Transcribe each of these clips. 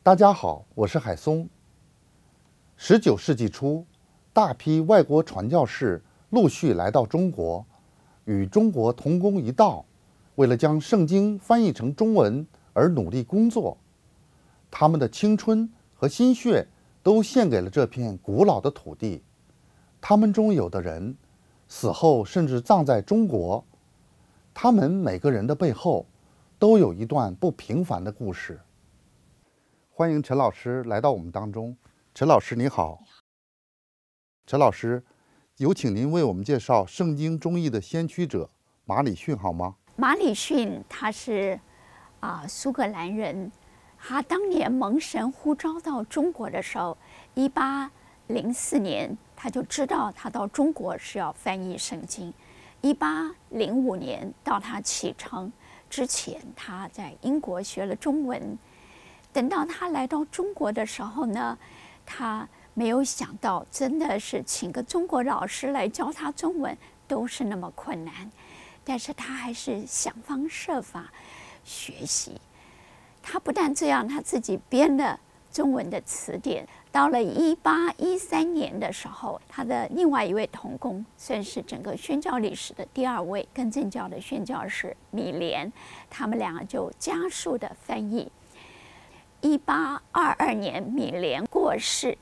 大家好，我是海松。19世纪初，大批外国传教士陆续来到中国，与中国同工一道，为了将圣经翻译成中文而努力工作。他们的青春和心血都献给了这片古老的土地。他们中有的人死后甚至葬在中国。他们每个人的背后都有一段不平凡的故事。欢迎陈老师来到我们当中。陈老师你好。陈老师，有请您为我们介绍圣经中译的先驱者马礼逊好吗？ 马礼逊他是苏格兰人，他当年蒙神呼召到中国的时候，1804年他就知道他到中国是要翻译圣经。1805年到他启程之前，他在英国学了中文。等到他来到中国的时候呢，他没有想到，真的是请个中国老师来教他中文都是那么困难。但是他还是想方设法学习。他不但这样，他自己编了中文的词典。到了1813年的时候，他的另外一位同工，算是整个宣教历史的第二位更正教的宣教士米莲，他们两个就加速的翻译。1822年米莲过世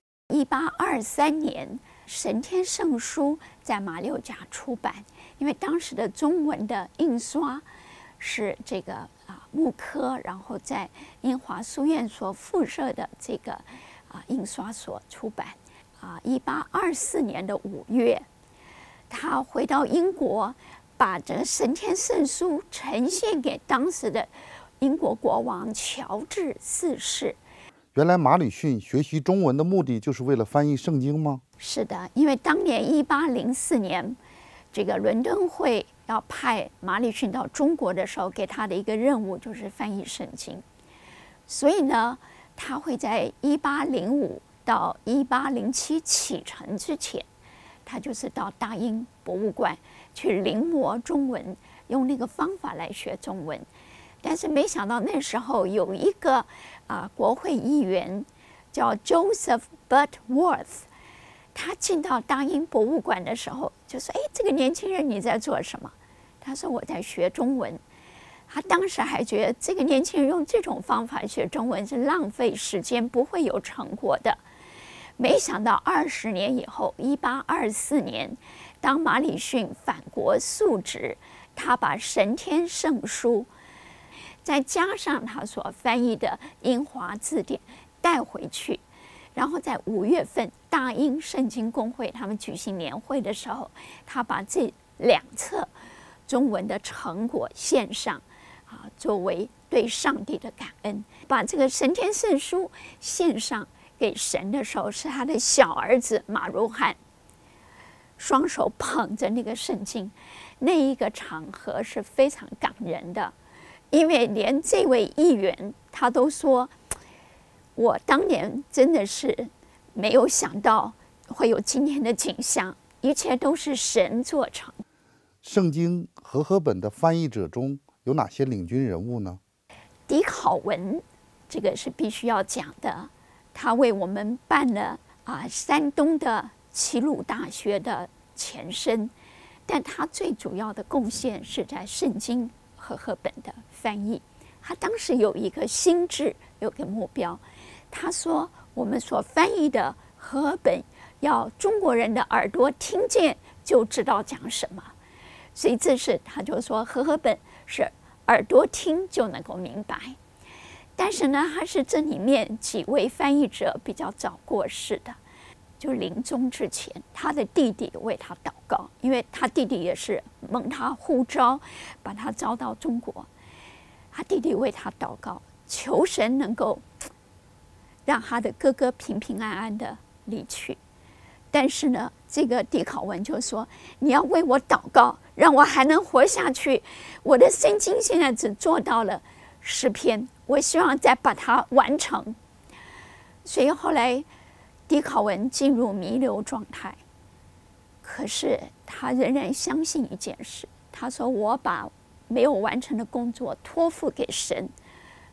，1823年神天圣书在马六甲出版。因为当时的中文的印刷是这个木刻，然后在英华书院所附设的这个印刷所出版。1824年的5月，他回到英国，把这个神天圣书呈现给当时的英国国王乔治4世。 原来马礼逊学习中文的目的就是为了翻译圣经吗？ 是的，因为当年1804年，这个伦敦会要派马礼逊到中国的时候，给他的一个任务就是翻译圣经。所以呢，他会在1805到1807启程之前，他就是到大英博物馆去临摹中文，用那个方法来学中文。但是没想到那时候有一个国会议员叫 Joseph Butterworth， 他进到大英博物馆的时候就说：“哎，这个年轻人你在做什么？”他说：“我在学中文。”他当时还觉得这个年轻人用这种方法学中文是浪费时间，不会有成果的。没想到20年以后，1824年，当马礼逊返国述职，他把神天圣书再加上他所翻译的英华字典带回去，然后在5月份大英圣经公会他们举行年会的时候，他把这2册中文的成果献上，作为对上帝的感恩。把这个神天圣书献上给神的时候，是他的小儿子马如汉双手捧着那个圣经，那一个场合是非常感人的。因为连这位议员他都说，我当年真的是没有想到会有今天的景象，一切都是神做成。 圣经和合本的翻译者中有哪些领军人物呢？ 狄考文，这个是必须要讲的，他为我们办了山东的齐鲁大学的前身，但他最主要的贡献是在圣经和合本的翻译。他当时有一个心智，有个目标。他说我们所翻译的和合本要中国人的耳朵听见就知道讲什么，所以这是他就说和合本是耳朵听就能够明白。但是呢，他是这里面几位翻译者比较早过世的，就临终之前，他的弟弟为他祷告，因为他弟弟也是蒙他呼召，把他招到中国。他弟弟为他祷告，求神能够让他的哥哥平平安安的离去。但是呢，这个狄考文就说：“你要为我祷告，让我还能活下去。我的圣经现在只做到了10篇，我希望再把它完成。”所以后来狄考文进入弥留状态，可是他仍然相信一件事，他说：“我把没有完成的工作托付给神，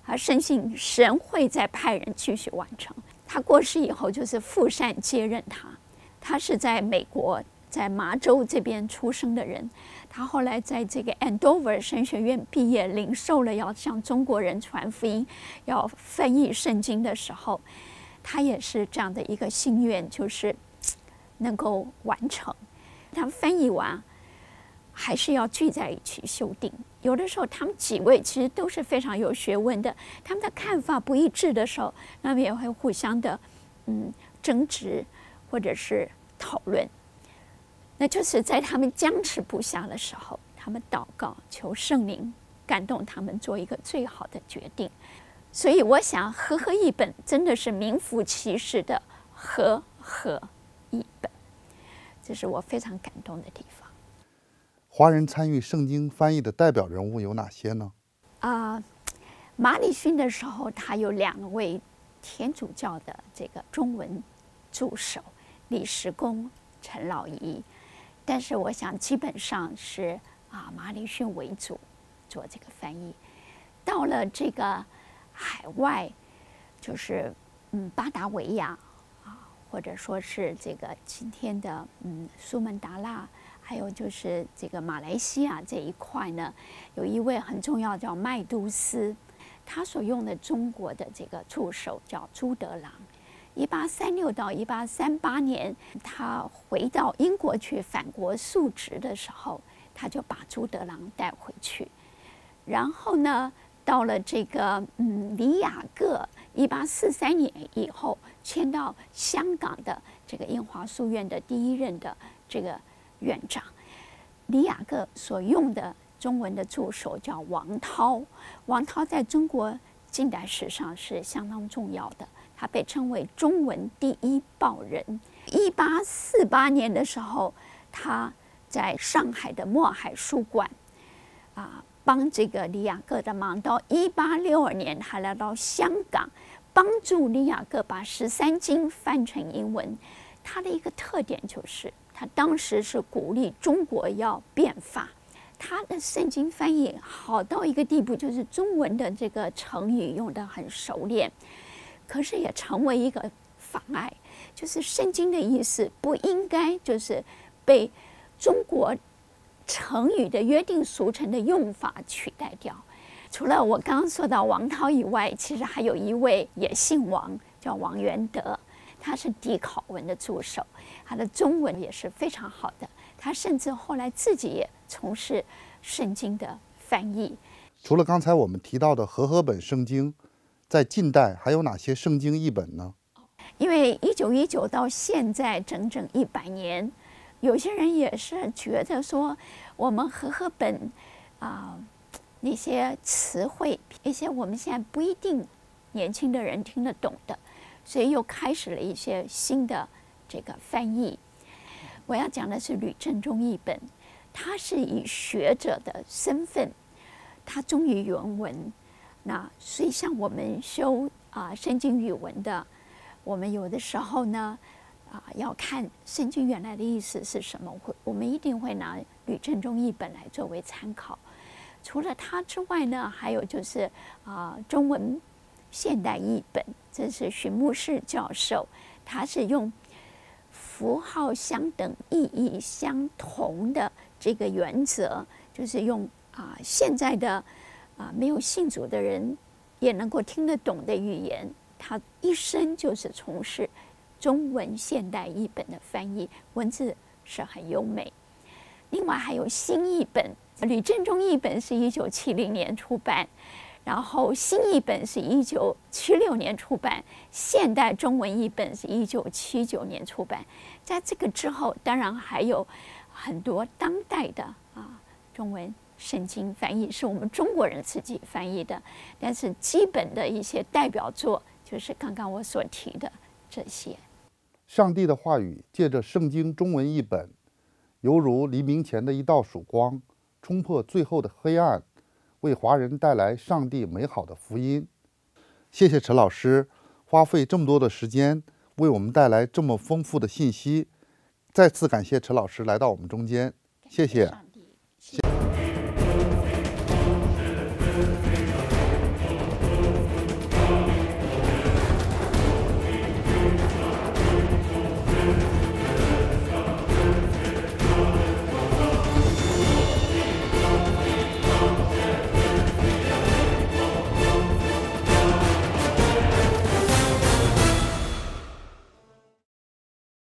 他深信神会再派人继续完成。他过世以后，就是父善接任他。他是在美国，在麻州这边出生的人。他后来在这个 Andover 神学院毕业，领受了要向中国人传福音、要翻译圣经的时候，他也是这样的一个心愿，就是能够完成。他翻译完，还是要聚在一起修订。有的时候，他们几位其实都是非常有学问的，他们的看法不一致的时候，他们也会互相的争执或者是讨论。那就是在他们僵持不下的时候，他们祷告求圣灵感动他们做一个最好的决定。所以我想和合译本真的是名副其实的和合译本，这是我非常感动的地方。 华人参与圣经翻译的代表人物有哪些呢？ 马礼逊的时候，他有2位天主教的这个中文助手，李时恭、陈老仪。但是我想基本上是马礼逊为主做这个翻译。到了这个海外，就是巴达维亚或者说是这个今天的苏门答腊，还有就是这个马来西亚这一块呢，有一位很重要叫麦都斯，他所用的中国的这个助手叫朱德郎。1836到1838年，他回到英国去返国述职的时候，他就把朱德郎带回去。然后呢，到了这个李雅各，1843年以后迁到香港的这个英华书院的第1任的这个院长。李雅各所用的中文的助手叫王涛，王涛在中国近代史上是相当重要的。他被称为中文第1报人。1848年的时候，他在上海的墨海书馆帮这个李雅各的忙。到1862年，他来到香港，帮助李雅各把13经翻成英文。他的一个特点就是，他当时是鼓励中国要变法。他的圣经翻译好到一个地步，就是中文的这个成语用得很熟练。可是也成为一个妨碍，就是圣经的意思不应该就是被中国成语的约定俗成的用法取代掉。除了我刚刚说到王涛以外，其实还有一位也姓王，叫王元德，他是狄考文的助手，他的中文也是非常好的。他甚至后来自己也从事圣经的翻译。 除了刚才我们提到的和合本圣经，在近代还有哪些圣经译本呢？ 因为1919到现在整整100年，有些人也是觉得说，我们和合本那些词汇，一些我们现在不一定年轻的人听得懂的，所以又开始了一些新的这个翻译。我要讲的是吕正中译本，他是以学者的身份，他忠于原文。那所以像我们修圣经语文的，我们有的时候呢要看圣经原来的意思是什么，我们一定会拿吕正中译本来作为参考。除了他之外呢，还有就是中文现代译本，这是荀牧士教授，他是用符号相等、意义相同的这个原则，就是用现在的没有信主的人也能够听得懂的语言，他一生就是从事中文现代译本的翻译，文字是很优美。另外还有新译本，吕正中译本是1970年出版，然后新译本是1976年出版，现代中文译本是1979年出版。在这个之后，当然还有很多当代的中文圣经翻译是我们中国人自己翻译的，但是基本的一些代表作就是刚刚我所提的这些。 上帝的话语借着圣经中文译本，犹如黎明前的一道曙光，冲破最后的黑暗，为华人带来上帝美好的福音。谢谢陈老师花费这么多的时间为我们带来这么丰富的信息，再次感谢陈老师来到我们中间，谢谢。